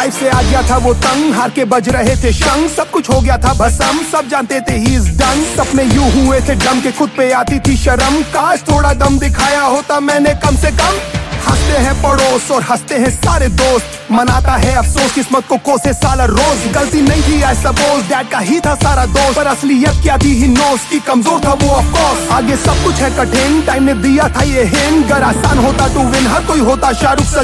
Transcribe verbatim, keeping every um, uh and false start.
Life से आ गया था वो तंग, हार के बज रहे थे शंख, सब कुछ हो गया था भसम, सब जानते थे ही इज डन। सपने यूं हुए थे डम के खुद पे आती थी शर्म, काश थोड़ा दम दिखाया होता मैंने कम से कम। हंसते हैं पड़ोस और हंसते हैं सारे दोस्त, मनाता है अफसोस किस्मत को कोसे साला रोज। गलती नहीं थी आई सपोज, डैड का ही था सारा दोस्त, पर असलियत क्या थी ही नोस की कमजोर था वो ऑफ कोर्स। आगे सब कुछ है कठिन, टाइम ने दिया था ये हिंट, अगर आसान होता टू विन हर कोई होता शाहरुख।